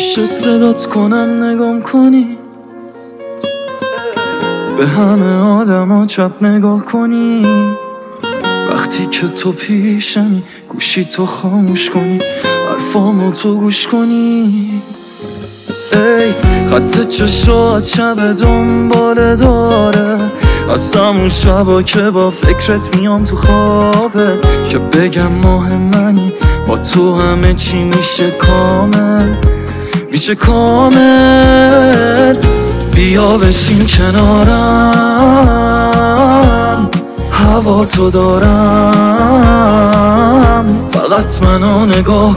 میشه صدات کنم نگام کنی، به همه آدما چپ نگاه کنی. وقتی که تو پیشمی گوشی تو خاموش کنی، حرفامو تو گوش کنی. ای خط چشات شب دنباله داره، از همون شبا که با فکرت میام تو خوابت، که بگم ماه منی با تو همه چی میشه کامل، میشه کامل. بیا بشین کنارم، هوا تو دارم، فقط منو نگاه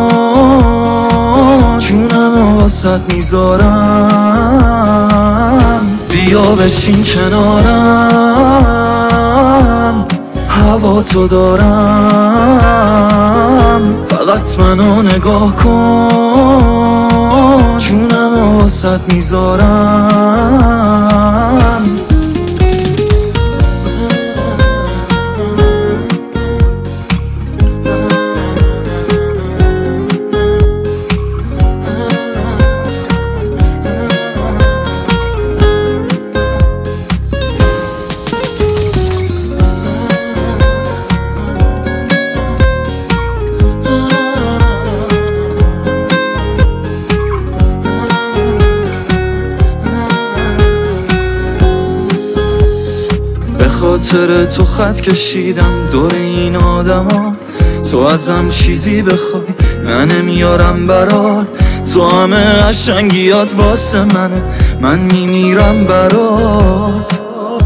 کن، جونم واسط میذارم. بیا بشین کنارم، هوا تو دارم، فقط منو نگاه کن، جونم واسط میذارم. خاطر تو خط کشیدم دور این آدما، تو ازم چیزی بخوای من نمیارم برات، تو همه قشنگیات واسه منه، من میمیرم برات.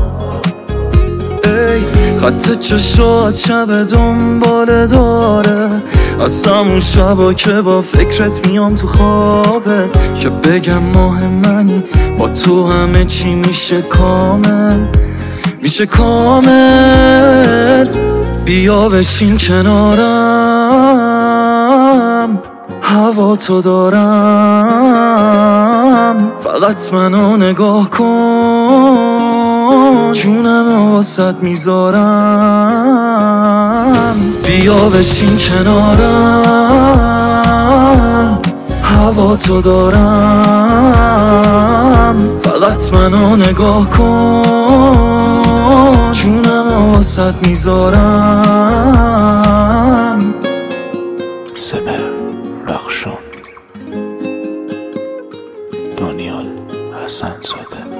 ای خط چشات شب دنباله داره، از همون شبا که با فکرت میام تو خوابت، که بگم ماه منی با تو همه چی میشه کامل، میشه کامل. بیا بشین کنارم، هوا تو دارم، فقط منو نگاه کن، جونم واسط میذارم. بیا بشین کنارم، هوا تو دارم، فقط منو نگاه کن، جونم واسط میذارم. سپر رخشان، دانیال حسن زاده.